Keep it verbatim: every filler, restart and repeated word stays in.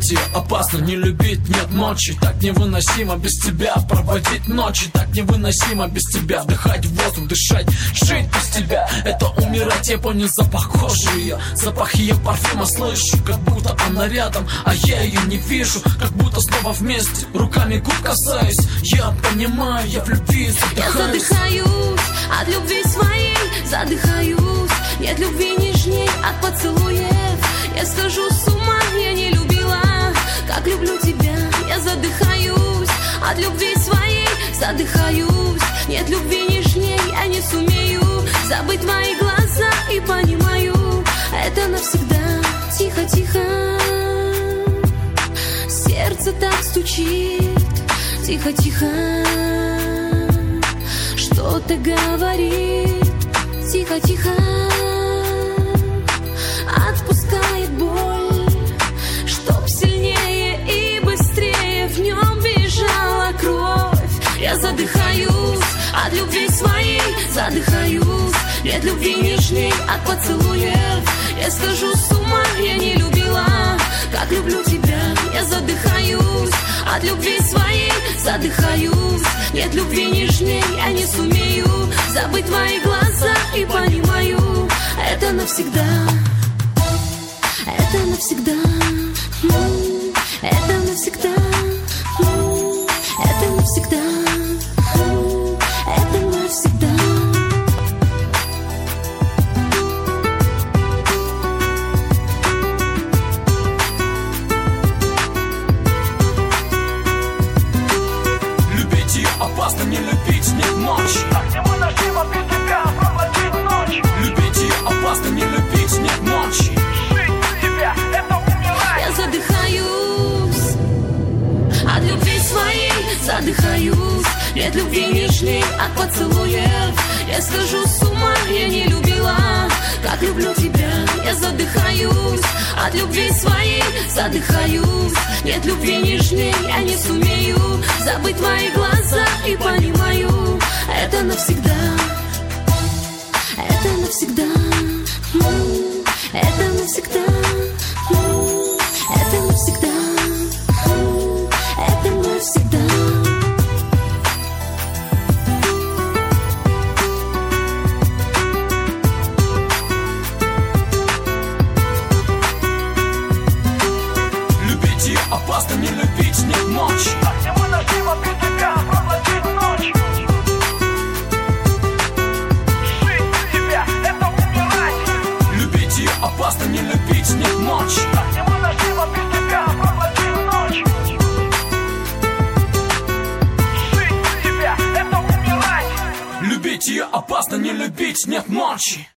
Любить ее опасно, не любить нет мочи. Так невыносимо без тебя проводить ночи. Так невыносимо без тебя вдыхать воздух, дышать, жить без тебя. Это умирать, я понял запах кожи ее. Запах ее парфюма слышу, как будто она рядом, а я ее не вижу. Как будто снова вместе, руками губ касаюсь. Я понимаю, я в любви задыхаюсь. Я задыхаюсь от любви своей, задыхаюсь. Нет любви нежней от поцелуев. Я схожу с ума, я не любила, как люблю тебя. Я задыхаюсь от любви своей, задыхаюсь. Нет любви нежней, я не сумею забыть твои глаза и понимаю, это навсегда. Тихо, тихо, сердце так стучит. Тихо, тихо, что-то говорит. Тихо, тихо, отпускает боль, чтоб сильнее и быстрее в нем бежала кровь. Я задыхаюсь от любви своей, задыхаюсь. Нет любви нежней от поцелуев. Я схожу с ума, я не любила, как люблю тебя. Я задыхаюсь от любви своей, задыхаюсь. Нет любви нежней, я не сумею забыть твои глаза и понимаю, это навсегда. Это навсегда. Это навсегда. Это навсегда. Это навсегда. Любить ее опасно, не любить нет мочи. Так невыносимо без тебя проводить ночь. Любить ее опасно, не любить нет мочи. Жить без тебя — это умирать. Я задыхаюсь от любви своей, задыхаюсь. Нет любви нежней от поцелуев. Я схожу с ума, я не любила, как люблю тебя. Я задыхаюсь от любви своей, задыхаюсь. Нет любви нежней, я не сумею забыть твои глаза и понимаю, это навсегда. Это навсегда. Это навсегда. Это навсегда. Это навсегда. Любить ее опасно, не любить нет мочи. Так невыносимо без тебя проводить ночь. Жить без тебя — это умирать. Любить ее опасно, не любить нет мочи. Так невыносимо без тебя проводить ночь. Жить без тебя — это умирать. Любить ее опасно, не любить нет мочи.